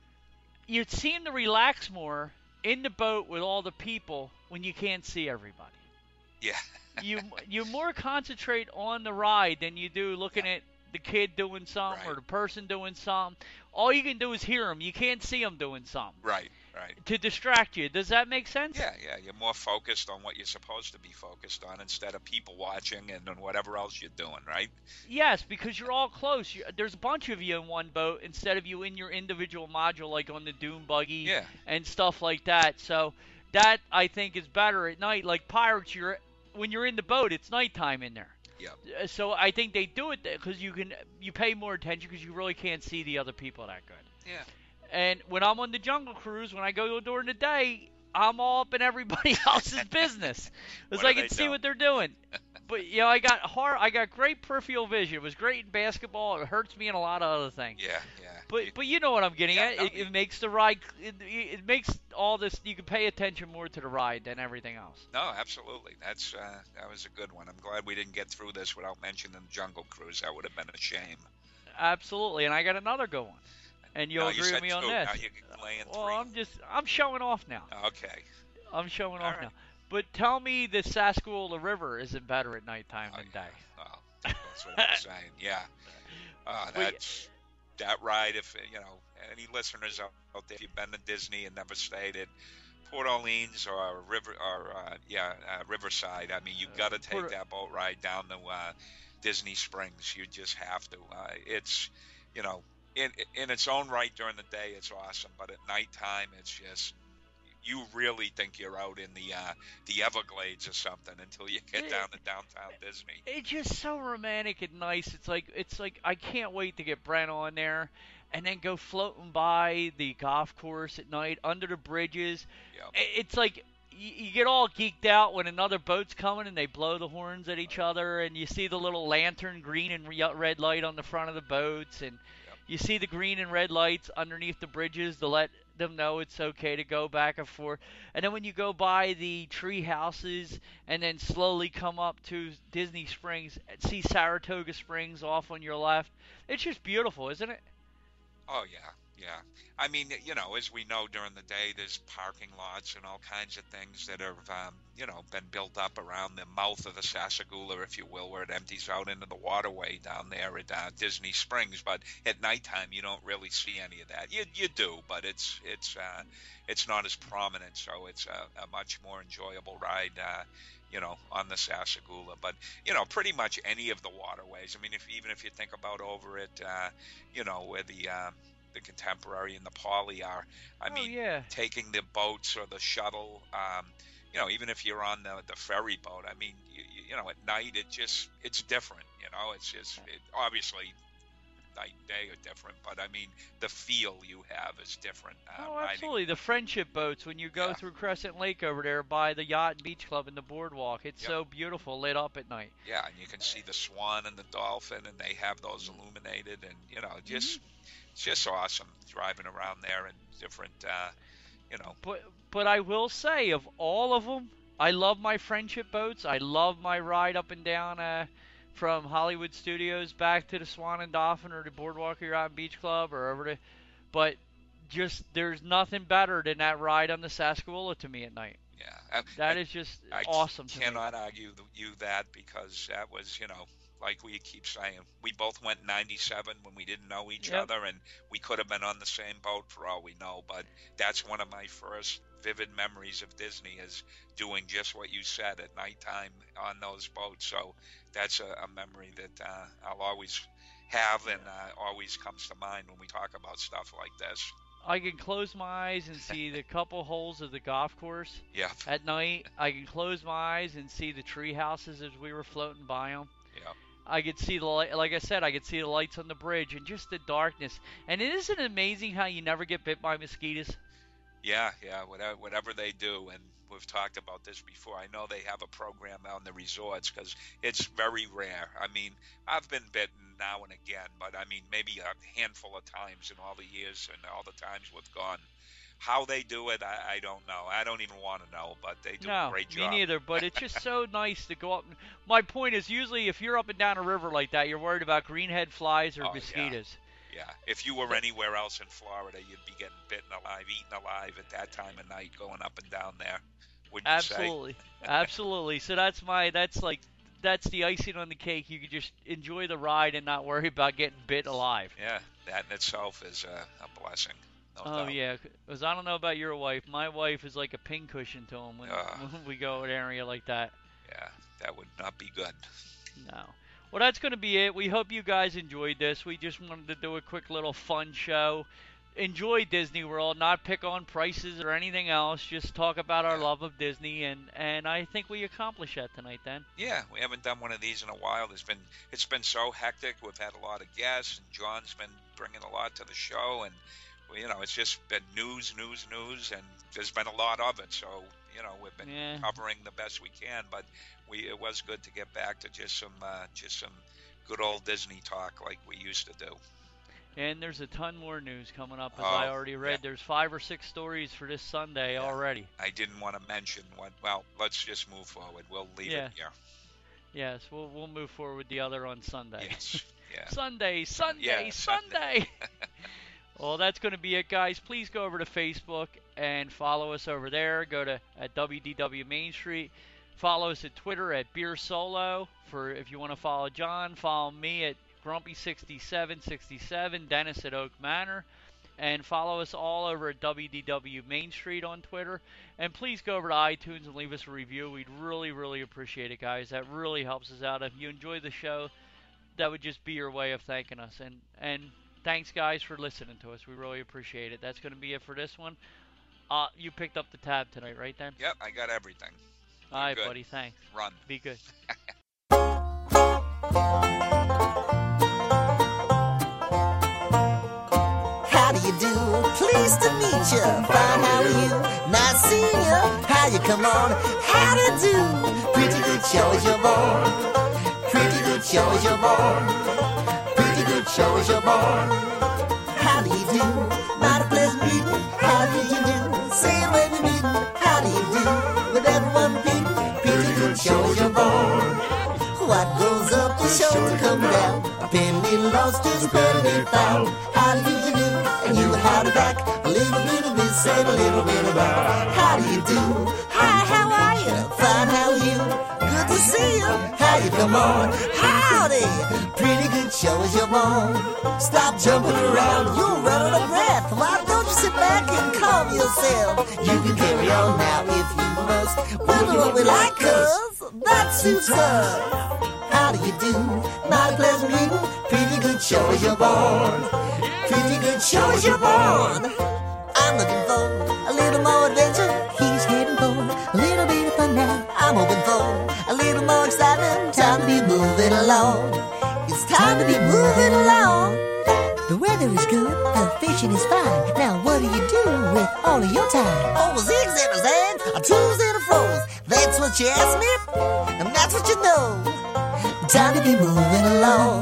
You seem to relax more in the boat with all the people when you can't see everybody. Yeah. You more concentrate on the ride than you do looking at the kid doing something or Right. the person doing something. All you can do is hear them. You can't see them doing something Right. to distract you. Does that make sense? Yeah. You're more focused on what you're supposed to be focused on instead of people watching and on whatever else you're doing. Right. Yes, because you're all close. There's a bunch of you in one boat instead of you in your individual module, like on the dune buggy Yeah. and stuff like that. So that I think is better at night. Like Pirates, when you're in the boat, it's nighttime in there. Yep. So I think they do it because you pay more attention because you really can't see the other people that good. Yeah. And when I'm on the Jungle Cruise, when I go during the day, I'm all up in everybody else's business. It's What like do I can they see do? what they're doing. But I got great peripheral vision. It was great in basketball. It hurts me in a lot of other things. Yeah. But you know what I'm getting Yeah, at. no, It makes the ride. It makes all this. You can pay attention more to the ride than everything else. No, absolutely. That was a good one. I'm glad we didn't get through this without mentioning the Jungle Cruise. That would have been a shame. Absolutely. And I got another good one. And you'll No, you agree with said me on two. this. Now you're laying Well, three. I'm showing off now. Okay. I'm showing off All right. now. But tell me the Sassagoula River isn't better at nighttime than day. Well, that's what I'm saying. Yeah. That ride. If any listeners out there, if you've been to Disney and never stayed at Port Orleans or Riverside, I mean, you've got to take that boat ride down to Disney Springs. You just have to. It's in its own right during the day, it's awesome, but at nighttime, it's just. You really think you're out in the Everglades or something until you get down to downtown Disney. It's just so romantic and nice. It's like I can't wait to get Brent on there, and then go floating by the golf course at night under the bridges. Yep. It's like you get all geeked out when another boat's coming and they blow the horns at each other, and you see the little lantern green and red light on the front of the boats, and Yep. you see the green and red lights underneath the bridges to let them know it's okay to go back and forth. And then when you go by the tree houses and then slowly come up to Disney Springs, see Saratoga Springs off on your left, it's just beautiful, isn't it? Oh yeah, yeah. I mean, as we know, during the day, there's parking lots and all kinds of things that have, been built up around the mouth of the Sassagoula, if you will, where it empties out into the waterway down there at Disney Springs. But at nighttime, you don't really see any of that. You do, but it's not as prominent, so it's a much more enjoyable ride. On the Sassagoula, but pretty much any of the waterways. I mean, even if you think about over at, where the Contemporary and the Poly are. Yeah. Taking the boats or the shuttle, even if you're on the ferry boat. I mean, at night it's different. It's just obviously night and day are different, but I mean the feel you have is different. Absolutely. The friendship boats when you go through Crescent Lake over there by the Yacht and Beach Club and the boardwalk, it's so beautiful lit up at night. Yeah, and you can see the swan and the dolphin, and they have those illuminated, and it's just awesome driving around there and different. But I will say, of all of them, I love my friendship boats. I love my ride up and down from Hollywood Studios back to the Swan and Dolphin or the Boardwalk or Yacht Beach Club or over to, but just there's nothing better than that ride on the Sassagoula to me at night. Yeah, that is just awesome. I cannot argue you that, because that was like we keep saying, we both went 97 when we didn't know each other, and we could have been on the same boat for all we know. But that's one of my first vivid memories of Disney, is doing just what you said at nighttime on those boats. So that's a memory that I'll always have, and always comes to mind when we talk about stuff like this. I can close my eyes and see the couple holes of the golf course at night. I can close my eyes and see the tree houses as we were floating by them. Yeah. I could see like I said, I could see the lights on the bridge and just the darkness. And isn't it amazing how you never get bit by mosquitoes? Yeah, whatever they do, and we've talked about this before. I know they have a program on the resorts, because it's very rare. I mean, I've been bitten now and again, but I mean, maybe a handful of times in all the years and all the times we've gone. How they do it, I don't know. I don't even want to know, but they do a great job. No, me neither, but it's just so nice to go up. My point is, usually if you're up and down a river like that, you're worried about greenhead flies or mosquitoes. Yeah, if you were anywhere else in Florida, you'd be getting bitten alive, eaten alive at that time of night going up and down there, wouldn't you Absolutely. say? Absolutely. So that's the icing on the cake. You could just enjoy the ride and not worry about getting bit alive. Yeah, that in itself is a blessing. No doubt. Yeah, because I don't know about your wife. My wife is like a pincushion to him when we go to an area like that. Yeah, that would not be good. No. Well, that's going to be it. We hope you guys enjoyed this. We just wanted to do a quick little fun show. Enjoy Disney World, not pick on prices or anything else. Just talk about our love of Disney, and I think we accomplished that tonight, Dan. Yeah, we haven't done one of these in a while. It's been so hectic. We've had a lot of guests, and John's been bringing a lot to the show, and it's just been news, and there's been a lot of it. So we've been covering the best we can, but it was good to get back to just some good old Disney talk like we used to do. And there's a ton more news coming up, as I already read. There's 5 or 6 stories for this Sunday already. I didn't want to mention one. Well, let's just move forward. We'll leave it here. Yes, we'll move forward with the other on Sunday. Yes. Yeah. Sunday. Well, that's going to be it, guys. Please go over to Facebook and follow us over there. Go to at WDW Main Street. Follow us at Twitter at Beer Solo. If you want to follow John, follow me at Grumpy6767, Dennis at Oak Manor, and follow us all over at WDW Main Street on Twitter. And please go over to iTunes and leave us a review. We'd really, really appreciate it, guys. That really helps us out. If you enjoy the show, that would just be your way of thanking us. And thanks, guys, for listening to us. We really appreciate it. That's going to be it for this one. You picked up the tab tonight, right, Dan? Yep, I got everything. All right, buddy. Thanks. Run. Be good. pleased to meet you. Fine, how are you? Nice seeing you. How you come on? How to do? Pretty good show as you're born. Pretty good show as you're born. Pretty good show as you're born. How do you do? Mighty pleasant meeting. How do you do? Say it when you're meeting. How do you do? With everyone beating. Pretty good show as you're born. What goes up the show to come down? A penny lost is a penny found. How do you do? And you howdy back. A little bit of this and a little bit of that. How do you do? Hi, how are you? Fine, how are you? Good to see you. How you come on? Howdy. Pretty good show as you're born. Stop jumping around. You're running out of breath. Why don't you sit back and calm yourself? You can carry on now if you must. Wonder what we like, cuz that suits us. How do you do? Not a pleasant meeting. Pretty good show as you're born. Pretty good show as you're born. I'm looking for a little more adventure. He's heading for a little bit of fun now. I'm hoping for a little more excitement. Time to be moving along. It's time to be moving along. The weather is good, the fishing is fine. Now what do you do with all of your time? Oh, zigs and a zags, a twos and a froze. That's what you asked me, and that's what you know. Time to be moving along.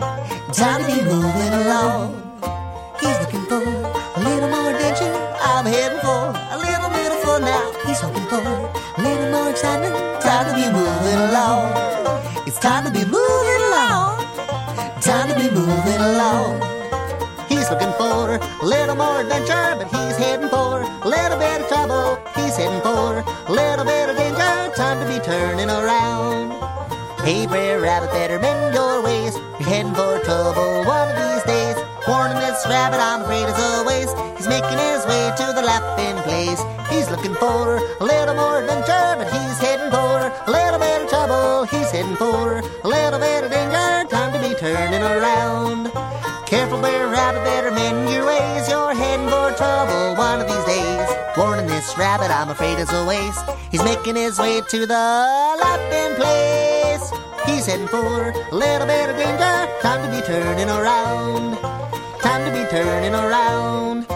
Time to be moving along. He's looking for a little more adventure. I'm heading for a little bit of fun now. He's hoping for a little more excitement. Time to be moving along. It's time to be moving along. Time to be moving along. He's looking for a little more adventure, but he's heading for a little bit of trouble. He's heading for a little bit of danger. Time to be turning around. Hey, Brer Rabbit, better mend your ways. You're heading for trouble one of these days. Warning this rabbit, I'm afraid is a waste. He's making his way to the laughing place. He's looking for a little more adventure, but he's heading for a little bit of trouble. He's heading for a little bit of danger. Time to be turning around. Careful, Brer Rabbit, better mend your ways. You're heading for trouble one of these days. Warning this rabbit, I'm afraid is a waste. He's making his way to the laughing place. He's heading for a little bit of danger. Time to be turning around. Time to be turning around.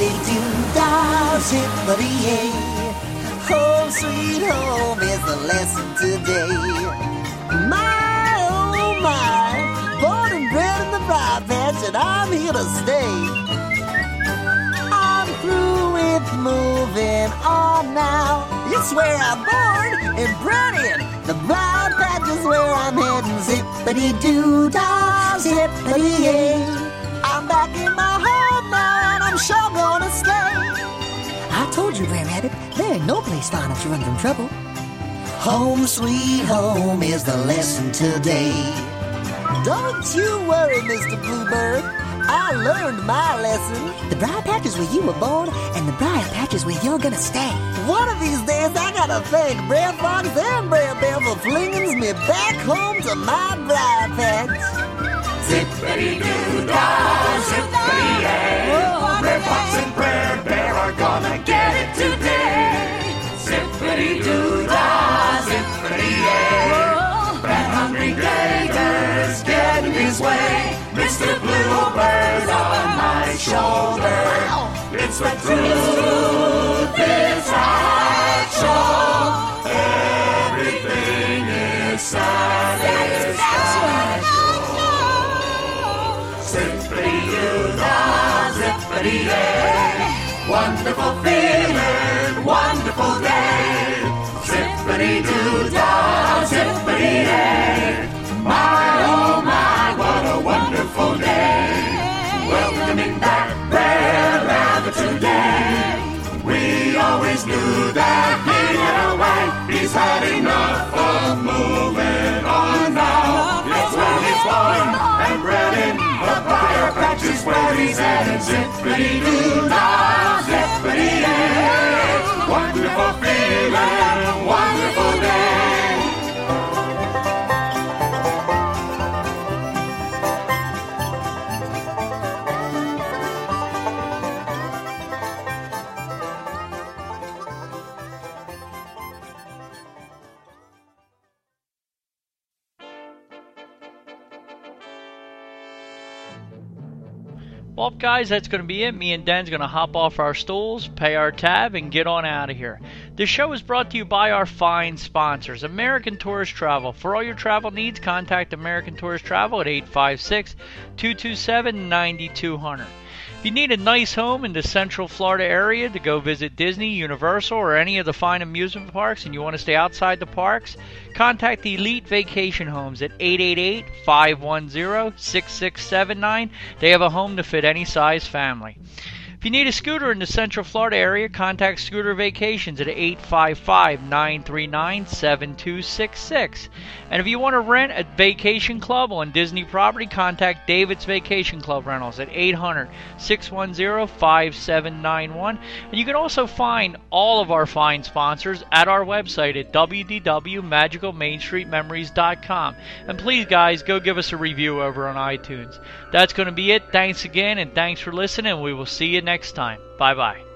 zippity-doo-dah, zippity-yay. Home sweet home is the lesson today. My, oh my, born and bred in the briar patch, and I'm here to stay. I'm through with moving on now. It's where I'm born and bred in. The briar patch is where I'm heading. Zippity-doo-dah, zippity-yay. I'm back in my home now, and I'm sure gonna stay. I told you, Brer Rabbit, there ain't no place fine enough to run from trouble. Home sweet home is the lesson today. Don't you worry, Mr. Bluebird. I learned my lesson. The briar patch is where you were born, and the briar patch is where you're gonna stay. One of these days, I gotta thank Brer Fox and Brer Bear for flinging me back home to my briar patch. Zippity-doo-dah, zippity-yay. Brer Fox and Brer Bear are gonna get it today. Zippity-doo-dah, zippity-yay. That hungry gator's getting his way. Mr. Bluebird on my shoulder. It's the truth, it's our show. Everything is satisfaction. Zippity-doo-dah, zippity-yay. Wonderful feeling, wonderful day. Zippity-doo-dah, zippity-yay. My, oh my, what a wonderful day. Welcoming back Brer Rabbit today. We always knew that he'd get away. He's had enough of moving on now. It's where he's born and bred in. The briar patch is where he's headed. Zippity-doo-dah, zippity-yay. Wonderful feeling, wonderful day. Well, guys, that's going to be it. Me and Den's going to hop off our stools, pay our tab, and get on out of here. This show is brought to you by our fine sponsors, American Tourist Travel. For all your travel needs, contact American Tourist Travel at 856-227-9200. If you need a nice home in the Central Florida area to go visit Disney, Universal, or any of the fine amusement parks, and you want to stay outside the parks, contact Elite Vacation Homes at 888-510-6679. They have a home to fit any size family. If you need a scooter in the Central Florida area, contact Scooter Vacations at 855-939-7266. And if you want to rent a vacation club on Disney property, contact David's Vacation Club Rentals at 800-610-5791. And you can also find all of our fine sponsors at our website at www.magicalmainstreetmemories.com. And please, guys, go give us a review over on iTunes. That's going to be it. Thanks again, and thanks for listening. We will see you next time. Bye-bye.